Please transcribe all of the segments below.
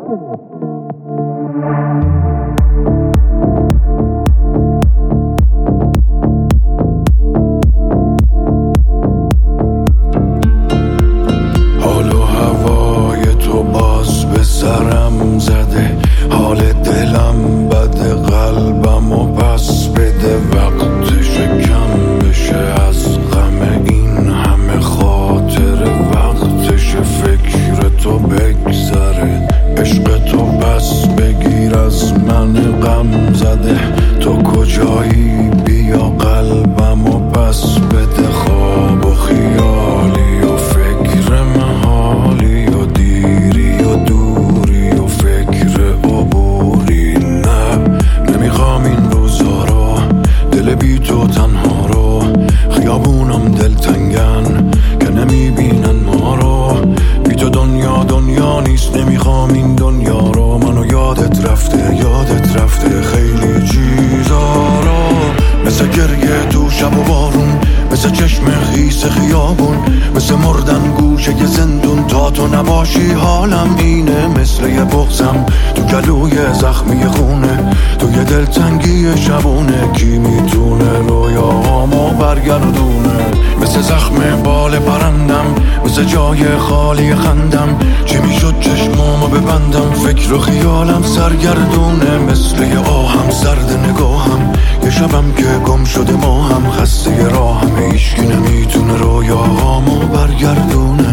حال و هوای تو باز به سرم زده، حال دلم بده، قلبم و پس بده، وقتش کم بشه از غم این همه خاطر، وقتش فکر تو بگذره، عشق تو پس بگیر از من غم زده، تو کجایی بیا قلبم و پس بده، خواب و خیالی و فکر محالی و دیری و دوری و فکر عبوری، نه نمیخوام این روزا رو، دل بی تو تنها رو، خیابونم دلتنگن که نمیبینن ما رو، بی تو دنیا نیست، نمیخوام این دنیا رو، منو یادت رفته خیلی چیزا رو، مثل گریه تو شب و بارون، مثل چشم خیس خیابون، مثل مردن گوشه یه زندون، تا تو نباشی حالم اینه، مثل یه بغضم تو گلوی زخمی خونه، تو یه دلتنگی شبونه، کی میتونه رویاهامو برگردونه، مثل زخم بال پرندم، مثل جای خالی خندم، چی میشد چشمامو ببندم، فکر و خیالم سرگردونه، مثل یه آهم سرد نگاهم، یه شبم که گم شده ما هم، خسته راهم، هیچکی نمیتونه رویاهامو برگردونه.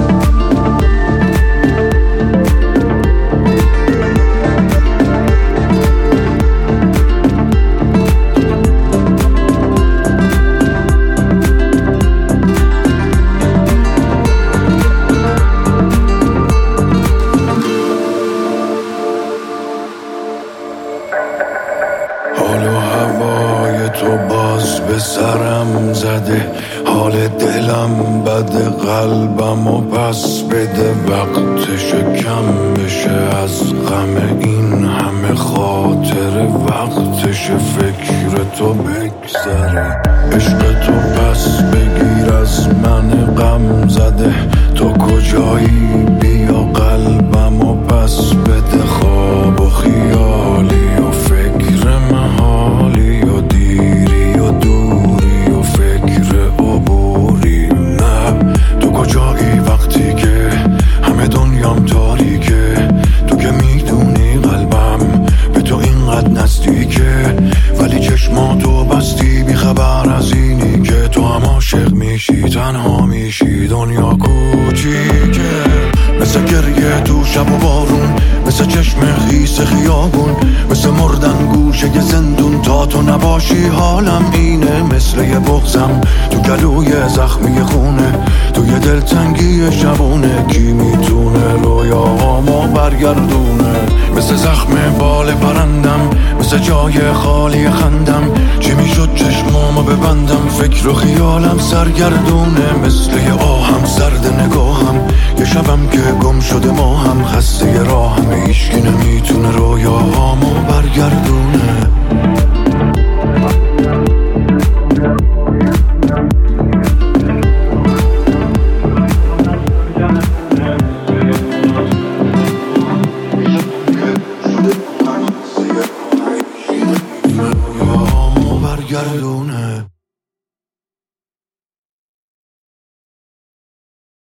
حال و هوای تو باز به سرم زده، حال دلم بده، قلبم و پس بده، وقتش کم بشه از غم این همه خاطر، وقتش فکر تو بگذره، عشق تو پس بگیر از من غم زده، تو کجایی بیا قلبم و پس بده، خواب و خیالی و فکر محالی و دیری و دوری و فکر عبوری، نه تو کجایی وقتی که همه دنیام تاریکه، تو که میدونی قلبم به تو اینقدر نزدیکه، ولی چشماتو بستی بی خبر از اینی که تو هم عاشق میشی، تنها میشی، دنیا کوچیکه، مثل گریه تو شب و بارون، مثل چشم خیس خیابون، مثل مردن گوشه یه زندون، تا تو نباشی حالم اینه، مثل یه بغضم تو گلوی زخمی خونه، تو یه دلتنگی شبونه، کی میتونه رویاهامو برگردونه، مثل زخم بال پرندم، مثل جای خالی خندم، چی میشد چشمامو ببندم، فکر و خیالم سرگردونه، مثل یه آهم سرد نگاهم،